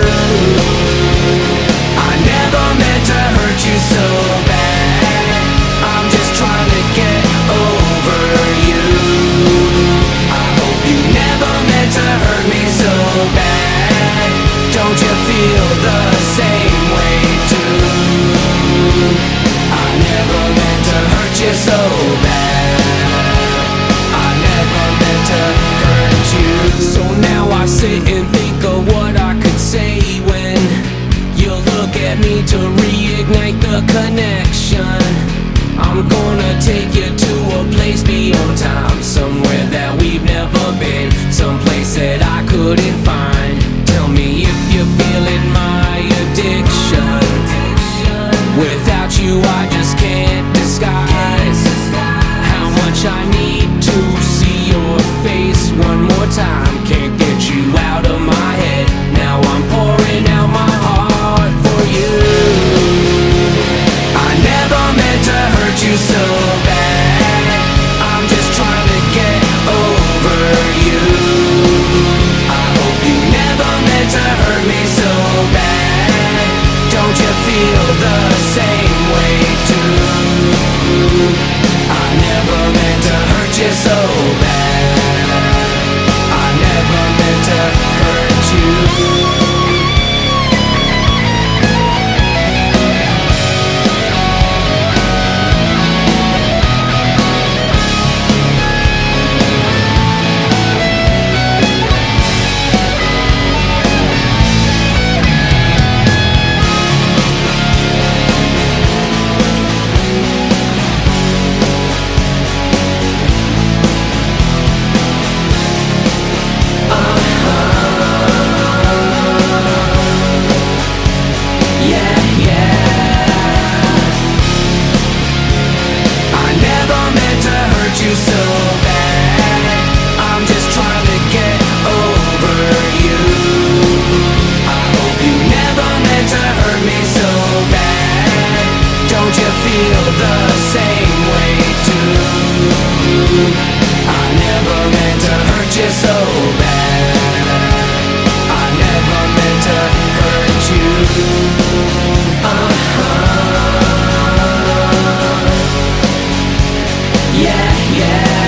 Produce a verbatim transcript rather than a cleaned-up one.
I never meant to hurt you so bad. I'm just trying to get over you. I hope you never meant to hurt me so bad. Don't you feel the same way too? I never meant to hurt you so bad. I never meant to hurt you. So now I sit and think of what I could say when you look at me to reignite the connection. I'm gonna take you to a place beyond time, somewhere that we've never been, someplace that I couldn't find. Tell me if you're feeling my addiction. Without you I just can't disguise how much I need to see your face one more time. Can't get you out of my head. Now I'm pouring out my heart for you. I never meant to hurt you so bad. I'm just trying to get over you. I hope you never meant to hurt me so bad. Don't you feel the same way too? I never meant to hurt you so bad. I never meant to hurt you. You so bad. I'm just trying to get over you. I hope you never meant to hurt me so bad. Don't you feel the same way too? I never meant to hurt you so bad. I never meant to hurt you. Uh-huh. Yeah, yeah.